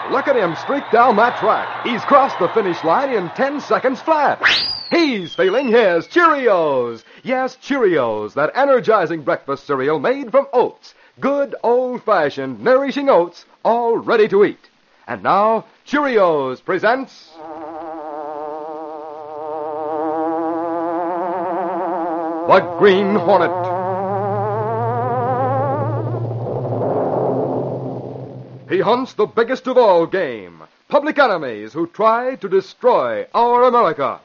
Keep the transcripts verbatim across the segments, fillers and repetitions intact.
Look at him streak down that track. He's crossed the finish line in ten seconds flat. He's feeling his Cheerios. Yes, Cheerios, that energizing breakfast cereal made from oats. Good, old-fashioned, nourishing oats, all ready to eat. And now, Cheerios presents... The Green Hornet. He hunts the biggest of all game, public enemies who try to destroy our America.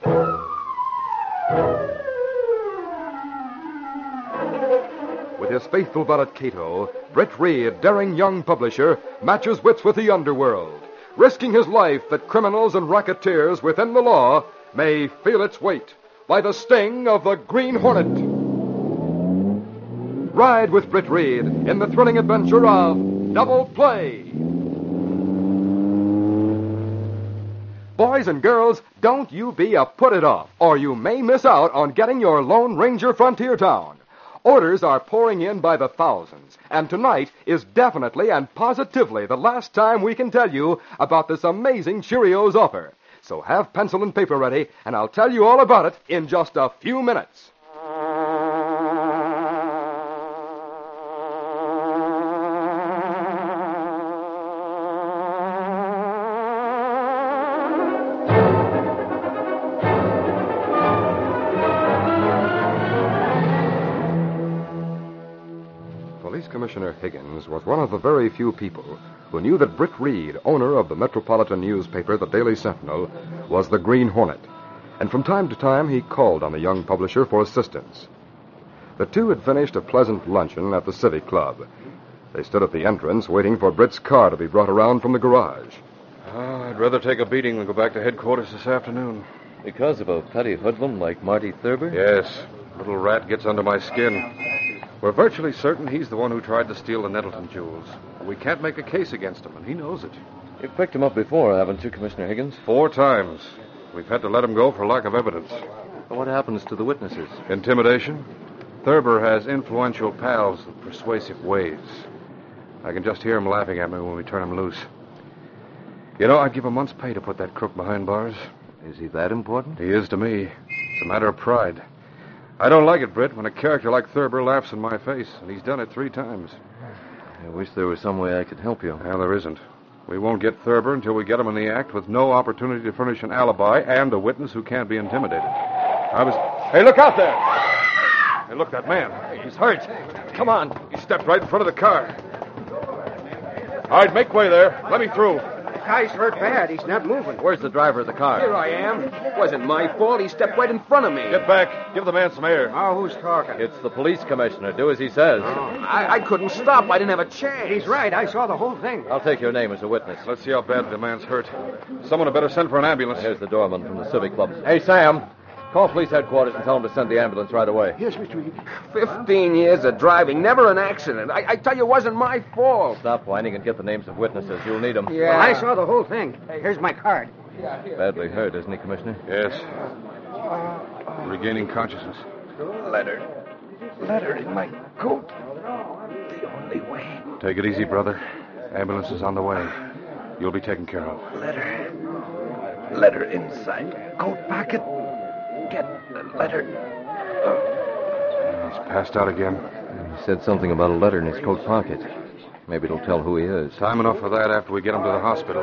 With his faithful valet Cato, Britt Reed, daring young publisher, matches wits with the underworld, risking his life that criminals and racketeers within the law may feel its weight by the sting of the Green Hornet. Ride with Britt Reed in the thrilling adventure of Double Play. Boys and girls, don't you be a put-it-off, or you may miss out on getting your Lone Ranger Frontier Town. Orders are pouring in by the thousands, and tonight is definitely and positively the last time we can tell you about this amazing Cheerios offer. So have pencil and paper ready, and I'll tell you all about it in just a few minutes. Commissioner Higgins was one of the very few people who knew that Britt Reed, owner of the metropolitan newspaper, the Daily Sentinel, was the Green Hornet. And from time to time, he called on the young publisher for assistance. The two had finished a pleasant luncheon at the Civic Club. They stood at the entrance waiting for Britt's car to be brought around from the garage. Oh, I'd rather take a beating than go back to headquarters this afternoon. Because of a petty hoodlum like Marty Thurber? Yes. Little rat gets under my skin. We're virtually certain he's the one who tried to steal the Nettleton jewels. We can't make a case against him, and he knows it. You've picked him up before, haven't you, Commissioner Higgins? Four times. We've had to let him go for lack of evidence. What happens to the witnesses? Intimidation. Thurber has influential pals with persuasive ways. I can just hear him laughing at me when we turn him loose. You know, I'd give a month's pay to put that crook behind bars. Is he that important? He is to me. It's a matter of pride. I don't like it, Britt, when a character like Thurber laughs in my face, and he's done it three times. I wish there was some way I could help you. Well, there isn't. We won't get Thurber until we get him in the act with no opportunity to furnish an alibi and a witness who can't be intimidated. I was... Hey, look out there! Hey, look, that man. He's hurt. Come on. He stepped right in front of the car. All right, make way there. Let me through. The guy's hurt bad. He's not moving. Where's the driver of the car? Here I am. It wasn't my fault. He stepped right in front of me. Get back. Give the man some air. Oh, who's talking? It's the police commissioner. Do as he says. Oh, I, I couldn't stop. I didn't have a chance. He's right. I saw the whole thing. I'll take your name as a witness. Let's see how bad the man's hurt. Someone had better send for an ambulance. Here's the doorman from the Civic Club. Hey, Sam. Call police headquarters and tell them to send the ambulance right away. Yes, Mister Reed. Fifteen years of driving, never an accident. I, I tell you, it wasn't my fault. Stop whining and get the names of witnesses. You'll need them. Yeah. Well, I saw the whole thing. Hey, here's my card. Badly hurt, isn't he, Commissioner? Yes. Regaining consciousness. Letter. Letter in my coat. The only way. Take it easy, brother. Ambulance is on the way. You'll be taken care of. Letter. Letter inside coat pocket. Get the letter. He's passed out again. He said something about a letter in his coat pocket. Maybe it'll tell who he is. Time enough for that after we get him to the hospital.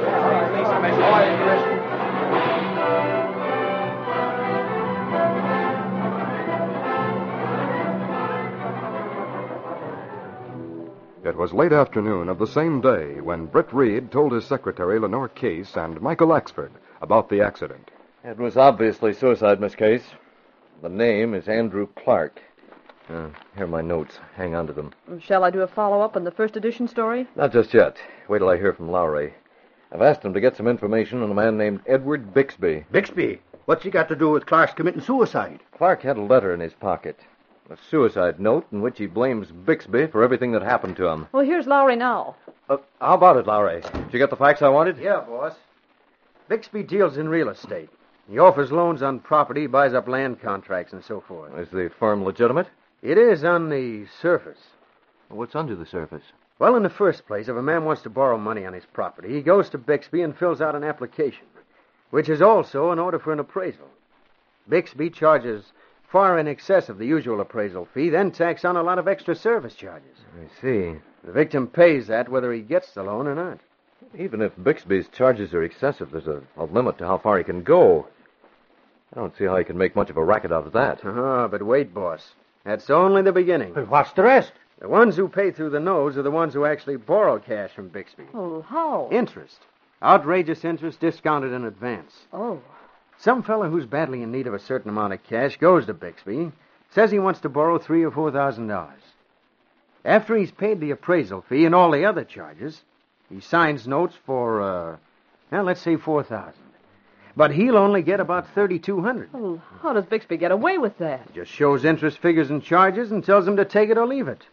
It was late afternoon of the same day when Britt Reed told his secretary, Lenore Case, and Michael Axford about the accident. It was obviously suicide, Miss Case. The name is Andrew Clark. Uh, here are my notes. Hang on to them. Shall I do a follow-up on the first edition story? Not just yet. Wait till I hear from Lowry. I've asked him to get some information on a man named Edward Bixby. Bixby? What's he got to do with Clark's committing suicide? Clark had a letter in his pocket. A suicide note in which he blames Bixby for everything that happened to him. Well, here's Lowry now. Uh, how about it, Lowry? Did you get the facts I wanted? Yeah, boss. Bixby deals in real estate. He offers loans on property, buys up land contracts, and so forth. Is the firm legitimate? It is on the surface. What's under the surface? Well, in the first place, if a man wants to borrow money on his property, he goes to Bixby and fills out an application, which is also an order for an appraisal. Bixby charges far in excess of the usual appraisal fee, then tacks on a lot of extra service charges. I see. The victim pays that whether he gets the loan or not. Even if Bixby's charges are excessive, there's a, a limit to how far he can go. I don't see how he can make much of a racket out of that. Oh, but wait, boss. That's only the beginning. But what's the rest? The ones who pay through the nose are the ones who actually borrow cash from Bixby. Oh, how? Interest. Outrageous interest discounted in advance. Oh. Some fellow who's badly in need of a certain amount of cash goes to Bixby, says he wants to borrow three or four thousand dollars. After he's paid the appraisal fee and all the other charges, he signs notes for, uh, well, let's say four thousand. But he'll only get about thirty-two hundred. Well, how does Bixby get away with that? He just shows interest figures and charges and tells them to take it or leave it.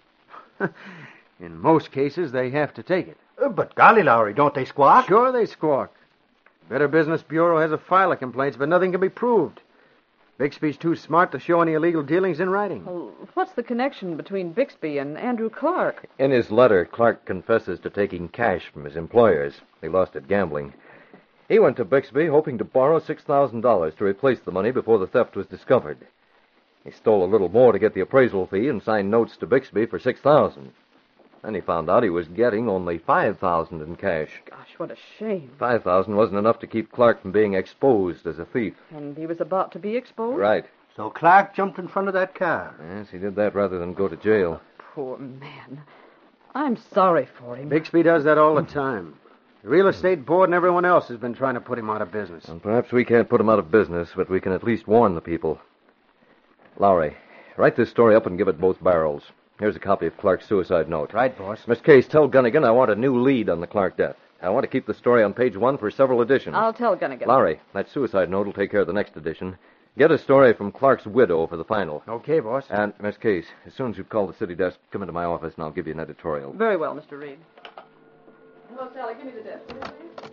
In most cases, they have to take it. Uh, but golly, Lowry, don't they squawk? Sure they squawk. Better Business Bureau has a file of complaints, but nothing can be proved. Bixby's too smart to show any illegal dealings in writing. Well, what's the connection between Bixby and Andrew Clark? In his letter, Clark confesses to taking cash from his employers. He lost at gambling. He went to Bixby hoping to borrow six thousand dollars to replace the money before the theft was discovered. He stole a little more to get the appraisal fee and signed notes to Bixby for six thousand dollars. Then he found out he was getting only five thousand dollars in cash. Gosh, what a shame. five thousand dollars wasn't enough to keep Clark from being exposed as a thief. And he was about to be exposed? Right. So Clark jumped in front of that car. Yes, he did that rather than go to jail. Poor man. I'm sorry for him. Bixby does that all the time. The real estate board and everyone else has been trying to put him out of business. And perhaps we can't put him out of business, but we can at least warn the people. Lowry, write this story up and give it both barrels. Here's a copy of Clark's suicide note. Right, boss. Miss Case, tell Gunnigan I want a new lead on the Clark death. I want to keep the story on page one for several editions. I'll tell Gunnigan. Lowry, that suicide note will take care of the next edition. Get a story from Clark's widow for the final. Okay, boss. And, Miss Case, as soon as you call the city desk, come into my office and I'll give you an editorial. Very well, Mister Reed. Hello, Sally. Give me the desk, will you, please?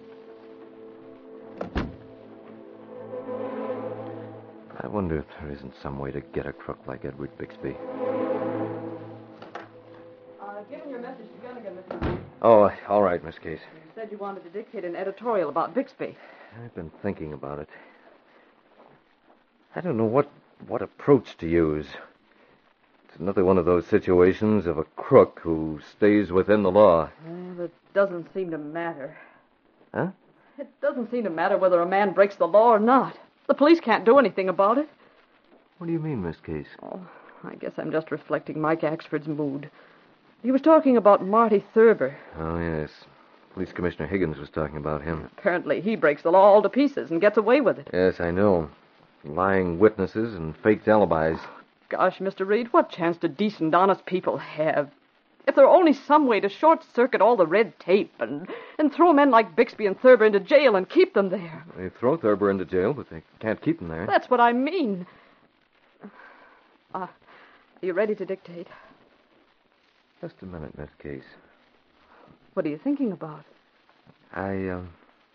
I wonder if there isn't some way to get a crook like Edward Bixby. I've given your message to Gunnigan, Mister Reed. Oh, all right, Miss Case. You said you wanted to dictate an editorial about Bixby. I've been thinking about it. I don't know what, what approach to use. It's another one of those situations of a crook who stays within the law. Well, it doesn't seem to matter. Huh? It doesn't seem to matter whether a man breaks the law or not. The police can't do anything about it. What do you mean, Miss Case? Oh, I guess I'm just reflecting Mike Axford's mood. He was talking about Marty Thurber. Oh, yes. Police Commissioner Higgins was talking about him. Apparently he breaks the law all to pieces and gets away with it. Yes, I know. Lying witnesses and faked alibis. Gosh, Mister Reed, what chance do decent, honest people have? If there were only some way to short-circuit all the red tape and, and throw men like Bixby and Thurber into jail and keep them there. They throw Thurber into jail, but they can't keep him there. That's what I mean. Uh, are you ready to dictate? Just a minute, Miss Case. What are you thinking about? I, um...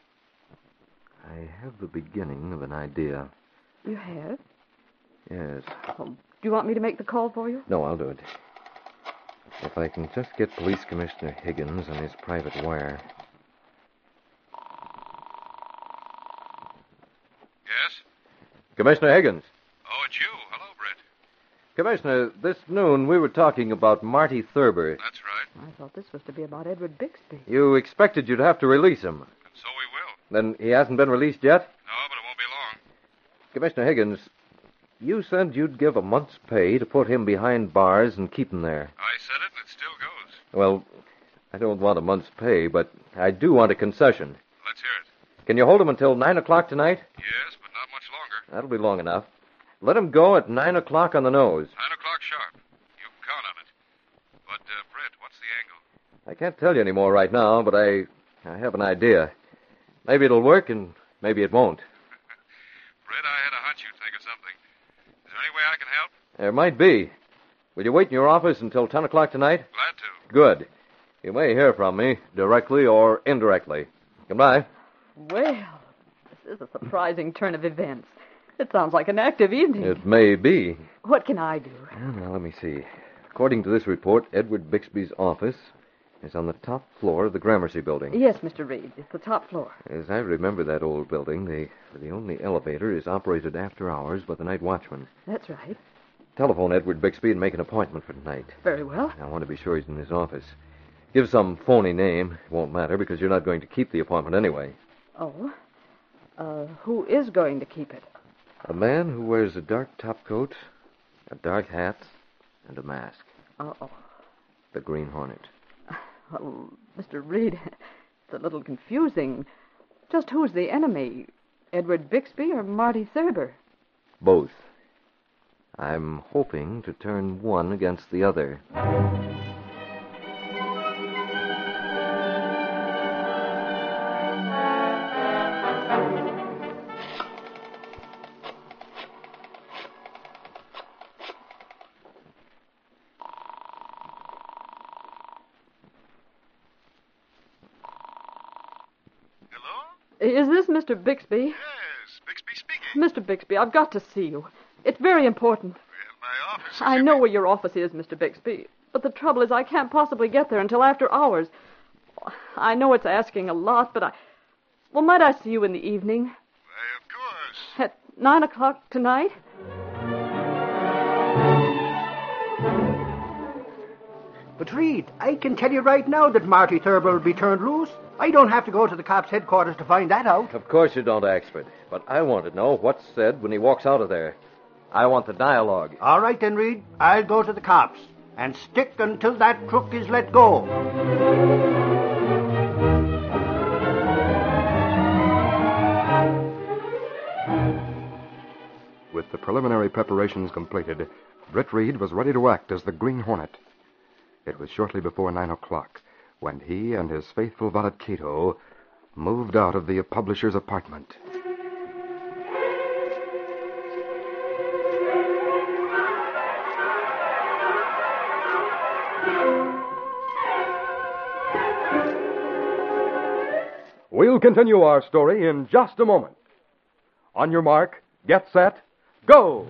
I have the beginning of an idea. You have? Yes. Oh, do you want me to make the call for you? No, I'll do it. If I can just get Police Commissioner Higgins on his private wire. Yes? Commissioner Higgins. Oh, it's you. Hello, Brett. Commissioner, this noon we were talking about Marty Thurber. That's right. I thought this was to be about Edward Bixby. You expected you'd have to release him. And so we will. Then he hasn't been released yet? No, but it won't be long. Commissioner Higgins, you said you'd give a month's pay to put him behind bars and keep him there. I said it, and it still goes. Well, I don't want a month's pay, but I do want a concession. Let's hear it. Can you hold him until nine o'clock tonight? Yes, but not much longer. That'll be long enough. Let him go at nine o'clock on the nose. Nine o'clock sharp. You can count on it. But, uh, Brett, what's the angle? I can't tell you any more right now, but I, I have an idea. Maybe it'll work, and maybe it won't. Brett, I had a hunch you'd think of something. Is there any way I can help? There might be. Will you wait in your office until ten o'clock tonight? Glad to. Good. You may hear from me, directly or indirectly. Goodbye. Well, this is a surprising turn of events. It sounds like an active evening. It may be. What can I do? Well, now, let me see. According to this report, Edward Bixby's office is on the top floor of the Gramercy building. Yes, Mister Reed. It's the top floor. As I remember that old building, the, the only elevator is operated after hours by the night watchman. That's right. Telephone Edward Bixby and make an appointment for tonight. Very well. I want to be sure he's in his office. Give some phony name. It won't matter because you're not going to keep the appointment anyway. Oh? Uh, who is going to keep it? A man who wears a dark topcoat, a dark hat, and a mask. Uh-oh. The Green Hornet. Oh, Mister Reed, it's a little confusing. Just who's the enemy? Edward Bixby or Marty Thurber? Both. I'm hoping to turn one against the other. Is this Mister Bixby? Yes, Bixby speaking. Mister Bixby, I've got to see you. It's very important. Well, my office is I in know the- where your office is, Mister Bixby, but the trouble is I can't possibly get there until after hours. I know it's asking a lot, but I... Well, might I see you in the evening? Why, of course. At nine o'clock tonight? But Reed, I can tell you right now that Marty Thurber will be turned loose. I don't have to go to the cops' headquarters to find that out. Of course you don't, Axford. But I want to know what's said when he walks out of there. I want the dialogue. All right then, Reed. I'll go to the cops. And stick until that crook is let go. With the preliminary preparations completed, Britt Reed was ready to act as the Green Hornet. It was shortly before nine o'clock when he and his faithful valet Cato moved out of the publisher's apartment. We'll continue our story in just a moment. On your mark, get set, go!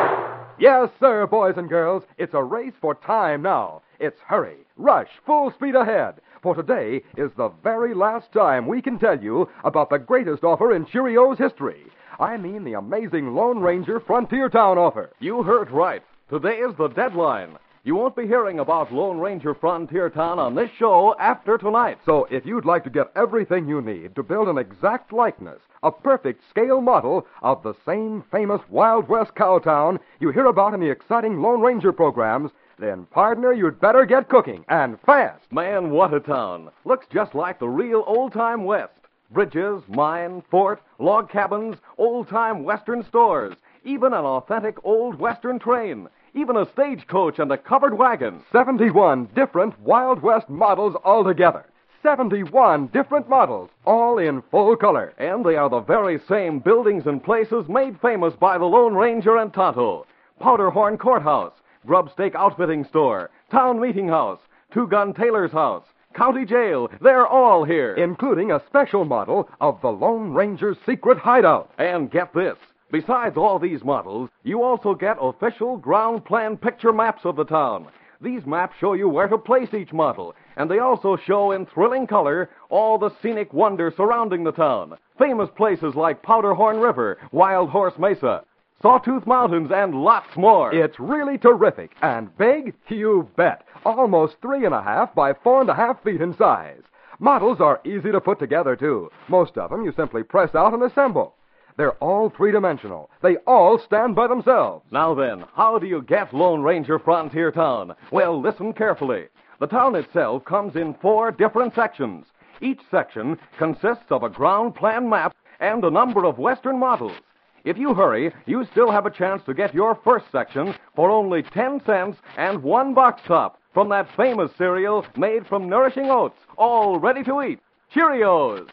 Yes, sir, boys and girls, it's a race for time now. It's hurry, rush, full speed ahead. For today is the very last time we can tell you about the greatest offer in Cheerios history. I mean the amazing Lone Ranger Frontier Town offer. You heard right. Today is the deadline. You won't be hearing about Lone Ranger Frontier Town on this show after tonight. So if you'd like to get everything you need to build an exact likeness, a perfect scale model of the same famous Wild West cow town you hear about in the exciting Lone Ranger programs, then, partner, you'd better get cooking, and fast. Man, what a town. Looks just like the real old-time West. Bridges, mine, fort, log cabins, old-time Western stores, even an authentic old Western train, even a stagecoach and a covered wagon. seventy-one different Wild West models altogether. seventy-one different models, all in full color. And they are the very same buildings and places made famous by the Lone Ranger and Tonto. Powderhorn Courthouse, Grubstake Outfitting Store, Town Meeting House, Two-Gun Tailor's House, County Jail, they're all here. Including a special model of the Lone Ranger's secret hideout. And get this, besides all these models, you also get official ground plan picture maps of the town. These maps show you where to place each model, and they also show in thrilling color all the scenic wonders surrounding the town. Famous places like Powderhorn River, Wild Horse Mesa, Sawtooth Mountains, and lots more. It's really terrific. And big? You bet. Almost three and a half by four and a half feet in size. Models are easy to put together, too. Most of them you simply press out and assemble. They're all three-dimensional. They all stand by themselves. Now then, how do you get Lone Ranger Frontier Town? Well, listen carefully. The town itself comes in four different sections. Each section consists of a ground plan map and a number of Western models. If you hurry, you still have a chance to get your first section for only ten cents and one box top from that famous cereal made from nourishing oats, all ready to eat. Cheerios!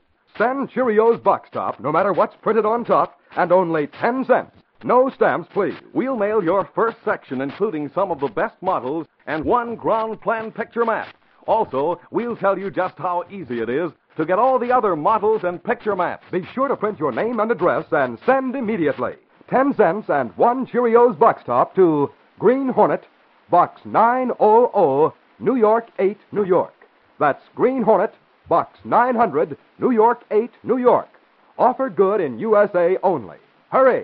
Send Cheerios Box Top, no matter what's printed on top, and only ten cents. No stamps, please. We'll mail your first section, including some of the best models and one ground plan picture map. Also, we'll tell you just how easy it is to get all the other models and picture maps. Be sure to print your name and address and send immediately. Ten cents and one Cheerios Box Top to Green Hornet, Box nine hundred, New York eight, New York. That's Green Hornet, Box nine hundred, New York eight, New York. Offer good in U S A only. Hurry!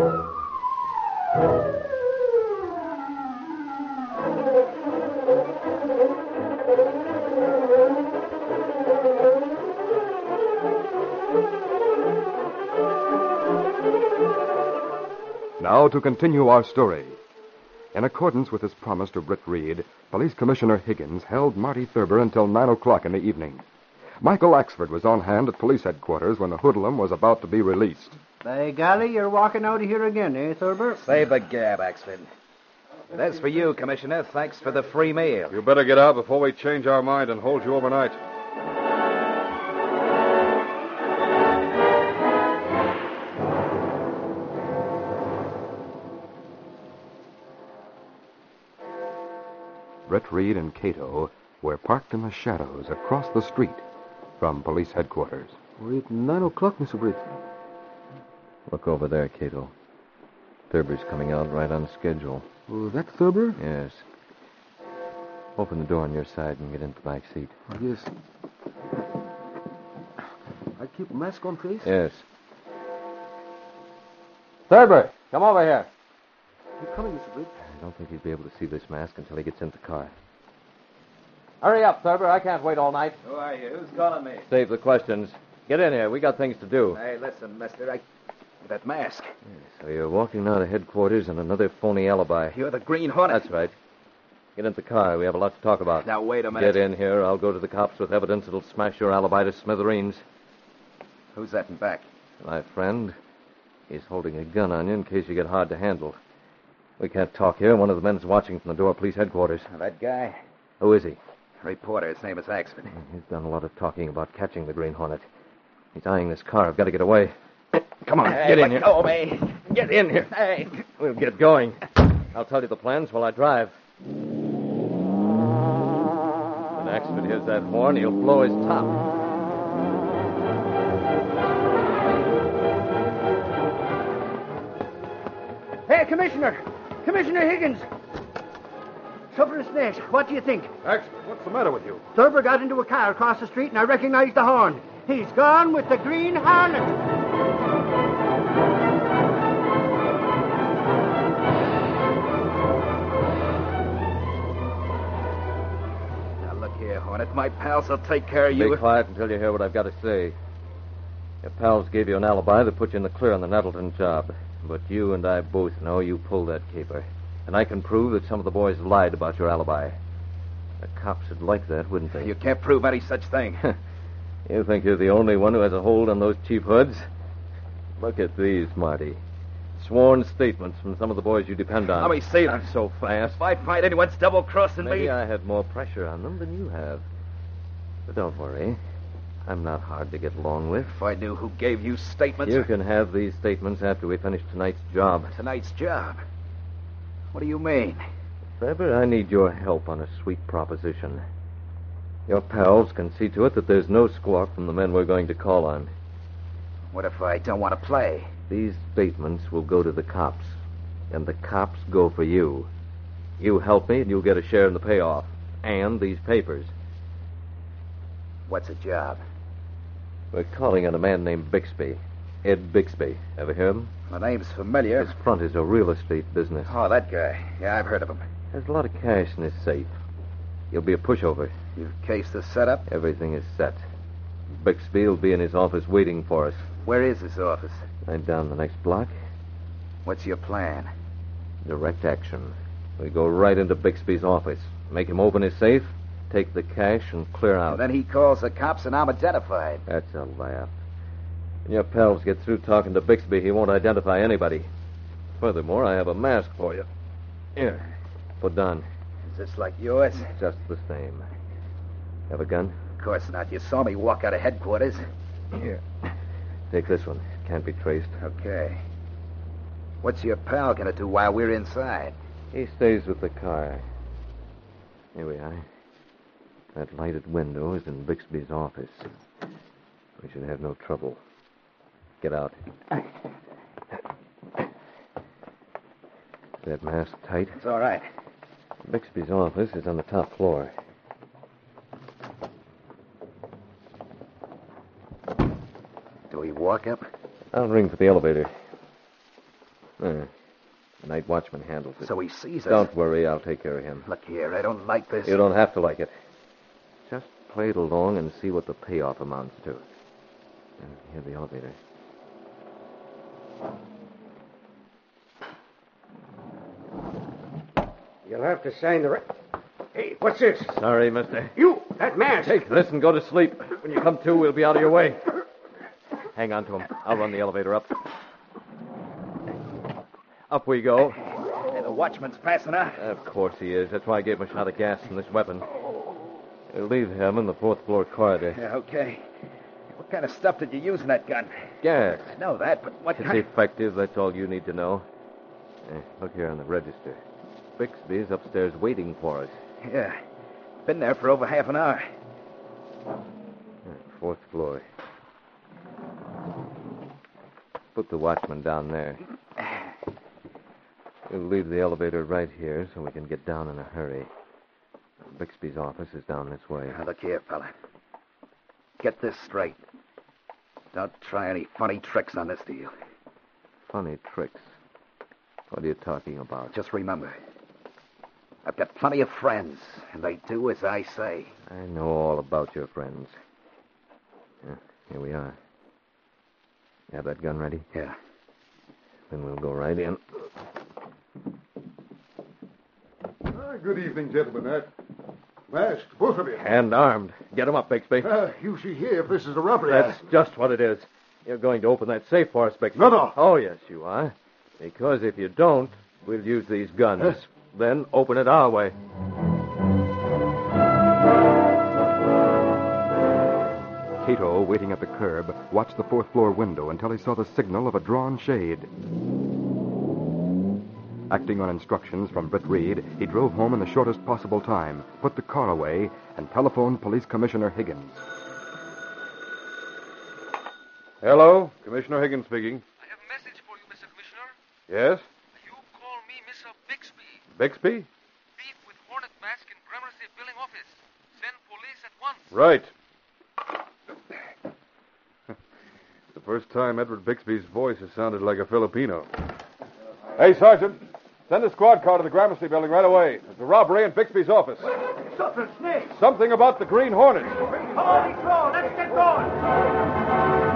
Now to continue our story. In accordance with his promise to Britt Reed, Police Commissioner Higgins held Marty Thurber until nine o'clock in the evening. Michael Axford was on hand at police headquarters when the hoodlum was about to be released. By golly, you're walking out of here again, eh, Thurber? Save a gab, Axford. That's for you, Commissioner. Thanks for the free meal. You better get out before we change our mind and hold you overnight. Britt Reed and Cato were parked in the shadows across the street from police headquarters. We're at nine o'clock, Mister Britt. Look over there, Cato. Thurber's coming out right on schedule. Oh, that Thurber? Yes. Open the door on your side and get into the back seat. Oh, yes. I keep a mask on face? Yes. Thurber, come over here. You coming, Mister Britt? I don't think he'd be able to see this mask until he gets into the car. Hurry up, Thurber. I can't wait all night. Who are you? Who's calling me? Save the questions. Get in here. We got things to do. Hey, listen, mister. I... That mask. So you're walking out of headquarters on another phony alibi. You're the Green Hornet. That's right. Get in the car. We have a lot to talk about. Now, wait a minute. Get in here. I'll go to the cops with evidence that'll smash your alibi to smithereens. Who's that in back? My friend. He's holding a gun on you in case you get hard to handle. We can't talk here. One of the men's watching from the door of police headquarters. That guy? Who is he? Reporter. His name is Axford. He's done a lot of talking about catching the Green Hornet. He's eyeing this car. I've got to get away. Come on, Hey, get in let here. go, me. Get in here. Hey. We'll get going. I'll tell you the plans while I drive. When Axford hears that horn, he'll blow his top. Hey, Commissioner! Commissioner Higgins! Suffer's Nest, what do you think? Axford, what's the matter with you? Thurber got into a car across the street and I recognized the horn. He's gone with the Green Hornet. Here, Hornet. My pals will take care of you. Be quiet until you hear what I've got to say. Your pals gave you an alibi that put you in the clear on the Nettleton job. But you and I both know you pulled that caper. And I can prove that some of the boys lied about your alibi. The cops would like that, wouldn't they? You can't prove any such thing. You think you're the only one who has a hold on those cheap hoods? Look at these, Marty. Sworn statements from some of the boys you depend on. Let me see them. Not so fast. If I find anyone's double-crossing Maybe me... I had more pressure on them than you have. But don't worry. I'm not hard to get along with. If I knew who gave you statements... You can have these statements after we finish tonight's job. Tonight's job? What do you mean? Thurber, I need your help on a sweet proposition. Your pals can see to it that there's no squawk from the men we're going to call on. What if I don't want to play? These statements will go to the cops, and the cops go for you. You help me, and you'll get a share in the payoff, and these papers. What's a job? We're calling on a man named Bixby. Ed Bixby. Ever hear of him? My name's familiar. His front is a real estate business. Oh, that guy. Yeah, I've heard of him. There's a lot of cash in his safe. He'll be a pushover. You've cased the setup? Everything is set. Bixby will be in his office waiting for us. Where is his office? Right down the next block. What's your plan? Direct action. We go right into Bixby's office, make him open his safe, take the cash, and clear out. And then he calls the cops and I'm identified. That's a laugh. When your pals get through talking to Bixby, he won't identify anybody. Furthermore, I have a mask for you. Here, put on. Is this like yours? Just the same. Have a gun? Of course not. You saw me walk out of headquarters. Here. Take this one. Can't be traced. Okay. What's your pal going to do while we're inside? He stays with the car. Here we are. That lighted window is in Bixby's office. We should have no trouble. Get out. Is that mask tight? It's all right. Bixby's office is on the top floor. walk up? I'll ring for the elevator. There. The night watchman handles it. So he sees us. Don't worry, I'll take care of him. Look here, I don't like this. You don't have to like it. Just play it along and see what the payoff amounts to. And here's the elevator. You'll have to sign the... Re- hey, what's this? Sorry, mister. You, that mask. Take this and go to sleep. When you come to, we'll be out of your way. Hang on to him. I'll run the elevator up. Up we go. Hey, the watchman's passing out. Of course he is. That's why I gave him a shot of gas from this weapon. We'll leave him in the fourth floor corridor. Yeah, okay. What kind of stuff did you use in that gun? Gas. I know that, but what It's kind... effective. That's all you need to know. Eh, look here on the register. Bixby's upstairs waiting for us. Yeah. Been there for over half an hour. Eh, Fourth floor. Put the watchman down there. We'll leave the elevator right here so we can get down in a hurry. Bixby's office is down this way. Now, look here, fella. Get this straight. Don't try any funny tricks on this deal. Funny tricks. What are you talking about? Just remember, I've got plenty of friends, and they do as I say. I know all about your friends. Yeah, here we are. You have that gun ready? Yeah. Then we'll go right in. Ah, good evening, gentlemen. That masked, both of you. And armed. Get him up, Bixby. Uh, you see here if this is a robbery. That's just what it is. You're going to open that safe for us, Bixby. No, no. Oh, yes, you are. Because if you don't, we'll use these guns. Huh? Then open it our way. Cato, waiting at the curb, watched the fourth floor window until he saw the signal of a drawn shade. Acting on instructions from Britt Reed, he drove home in the shortest possible time, put the car away, and telephoned Police Commissioner Higgins. Hello, Commissioner Higgins speaking. I have a message for you, Mister Commissioner. Yes? You call me Mister Bixby. Bixby? Thief with hornet mask in Gramercy billing office. Send police at once. Right. The first time Edward Bixby's voice has sounded like a Filipino. Hey, Sergeant. Send a squad car to the Gramercy building right away. There's a robbery in Bixby's office. Something, Snake. Something about the Green Hornet. Holy crow, let's get going.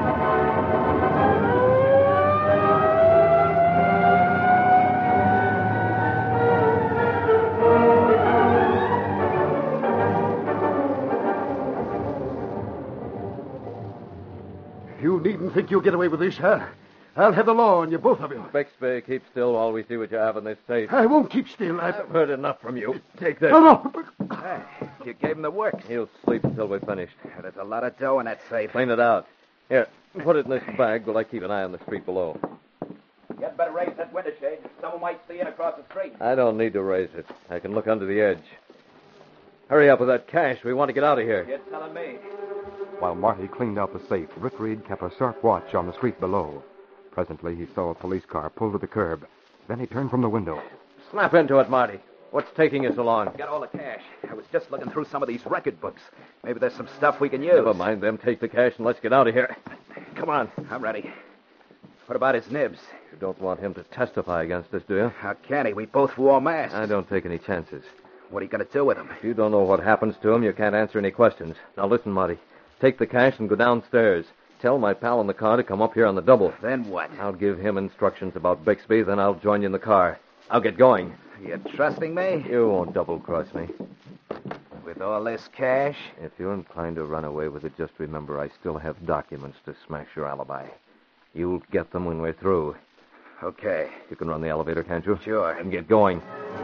You needn't think you'll get away with this, huh? I'll have the law on you, both of you. Bixby, keep still while we see what you have in this safe. I won't keep still. I've heard enough from you. Take this. No, no. Hey, you gave him the works. He'll sleep until we're finished. There's a lot of dough in that safe. Clean it out. Here, put it in this bag while I keep an eye on the street below. You'd better raise that window shade. Someone might see in across the street. I don't need to raise it. I can look under the edge. Hurry up with that cash. We want to get out of here. You're telling me. While Marty cleaned out the safe, Britt Reed kept a sharp watch on the street below. Presently, he saw a police car pull to the curb. Then he turned from the window. Snap into it, Marty. What's taking you so long? Got all the cash. I was just looking through some of these record books. Maybe there's some stuff we can use. Never mind them. Take the cash and let's get out of here. Come on. I'm ready. What about his nibs? You don't want him to testify against us, do you? How can he? We both wore masks. I don't take any chances. What are you going to do with him? If you don't know what happens to him, you can't answer any questions. Now listen, Marty. Take the cash and go downstairs. Tell my pal in the car to come up here on the double. Then what? I'll give him instructions about Bixby, then I'll join you in the car. I'll get going. You trusting me? You won't double-cross me. With all this cash? If you're inclined to run away with it, just remember I still have documents to smash your alibi. You'll get them when we're through. Okay. You can run the elevator, can't you? Sure. And get going.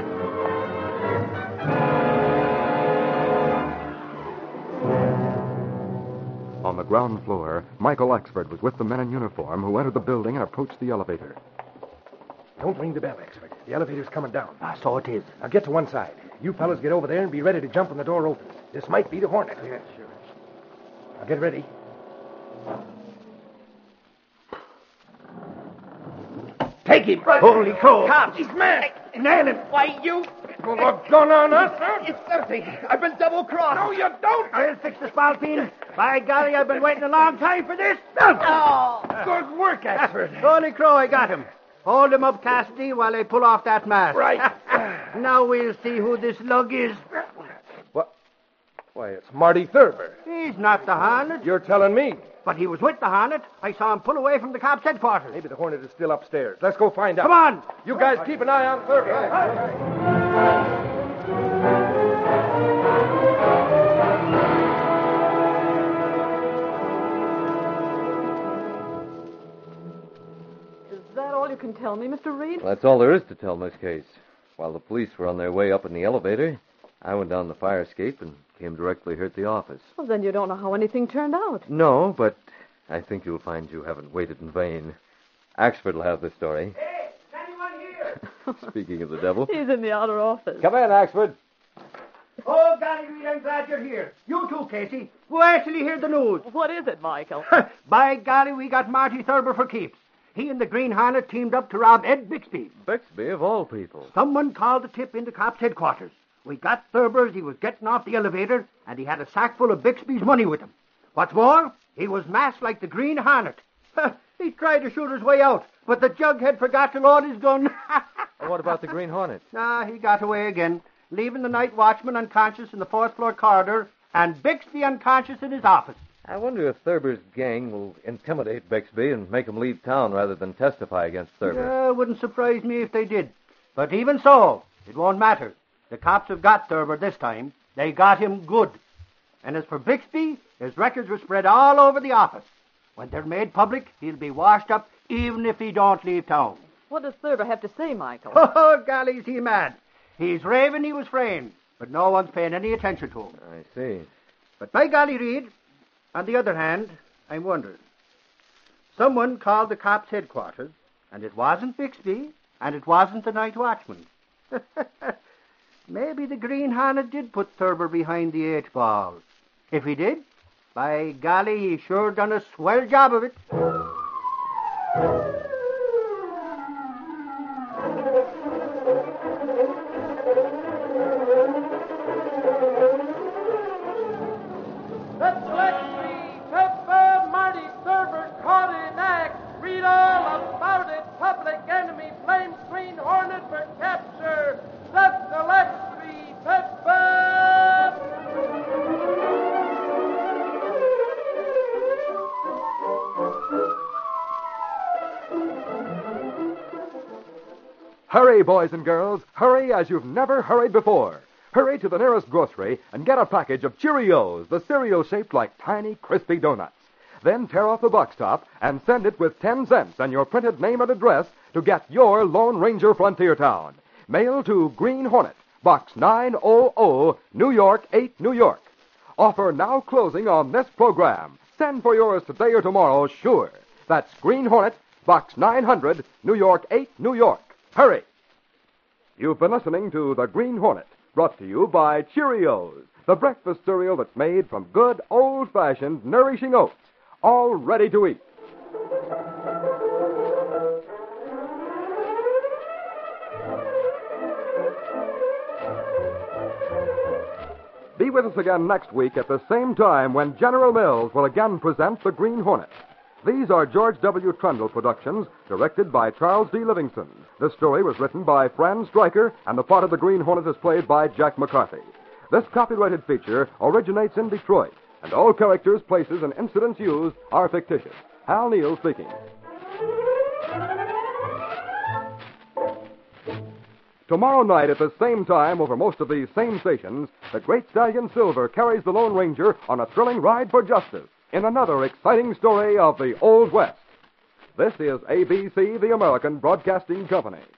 On the ground floor, Michael Axford was with the men in uniform who entered the building and approached the elevator. Don't ring the bell, Axford. The elevator's coming down. Ah, so it is. Now get to one side. You fellas get over there and be ready to jump when the door opens. This might be the Hornet. Yeah, sure. Now get ready. Take him. Holy crow. Cops. He's mad. Nail him. Why, you... Pull a gun on us? It's empty. I've been double-crossed. No, you don't. I'll fix the spalpeen. By golly, I've been waiting a long time for this. Oh. Good work, Axford. Holy crow, I got him. Hold him up, Cassidy, while I pull off that mask. Right. Now we'll see who this lug is. What? Why, it's Marty Thurber. He's not the Hornet. You're telling me. But he was with the Hornet. I saw him pull away from the cops' headquarters. Maybe the Hornet is still upstairs. Let's go find out. Come on. You guys keep an eye on Thurber. Is that all you can tell me, Mister Reed? Well, that's all there is to tell, Miss Case. While the police were on their way up in the elevator, I went down the fire escape and came directly here at the office. Well, then you don't know how anything turned out. No, but I think you'll find you haven't waited in vain. Axford will have the story. Hey, is anyone here? Speaking of the devil. He's in the outer office. Come in, Axford. Oh, golly, Reed, I'm glad you're here. You too, Casey. Who actually heard the news? What is it, Michael? By golly, we got Marty Thurber for keeps. He and the Green Hornet teamed up to rob Ed Bixby. Bixby, of all people. Someone called the tip into cops' headquarters. We got Thurber as he was getting off the elevator, and he had a sack full of Bixby's money with him. What's more, he was masked like the Green Hornet. He tried to shoot his way out, but the jughead forgot to load his gun. Well, what about the Green Hornet? Ah, he got away again, leaving the night watchman unconscious in the fourth floor corridor and Bixby unconscious in his office. I wonder if Thurber's gang will intimidate Bixby and make him leave town rather than testify against Thurber. Yeah, it wouldn't surprise me if they did. But even so, it won't matter. The cops have got Thurber this time. They got him good. And as for Bixby, his records were spread all over the office. When they're made public, he'll be washed up even if he don't leave town. What does Thurber have to say, Michael? Oh, golly, is he mad. He's raving he was framed, but no one's paying any attention to him. I see. But by golly, Reed, on the other hand, I'm wondering. Someone called the cops' headquarters, and it wasn't Bixby, and it wasn't the night watchman. Maybe the Green Hornet did put Thurber behind the eight ball. If he did, by golly, he sure done a swell job of it. That's Lexi, Pepper, Marty Thurber caught in act. Read all about it. Public enemy blames Green Hornet for capture. That's the Lexi, Pepper. Hurry, boys and girls. Hurry as you've never hurried before. Hurry to the nearest grocery and get a package of Cheerios, the cereal shaped like tiny, crispy donuts. Then tear off the box top and send it with ten cents and your printed name and address to get your Lone Ranger Frontier Town. Mail to Green Hornet, Box nine hundred, New York, eight, New York. Offer now closing on this program. Send for yours today or tomorrow, sure. That's Green Hornet, Box nine hundred, New York, eight, New York. Hurry! You've been listening to The Green Hornet, brought to you by Cheerios, the breakfast cereal that's made from good, old-fashioned, nourishing oats, all ready to eat. Be with us again next week at the same time when General Mills will again present The Green Hornet. These are George W. Trundle productions, directed by Charles D. Livingston. The story was written by Fran Stryker, and the part of the Green Hornet is played by Jack McCarthy. This copyrighted feature originates in Detroit, and all characters, places, and incidents used are fictitious. Hal Neal speaking. Tomorrow night at the same time over most of these same stations, the great stallion Silver carries the Lone Ranger on a thrilling ride for justice in another exciting story of the Old West. This is A B C, the American Broadcasting Company.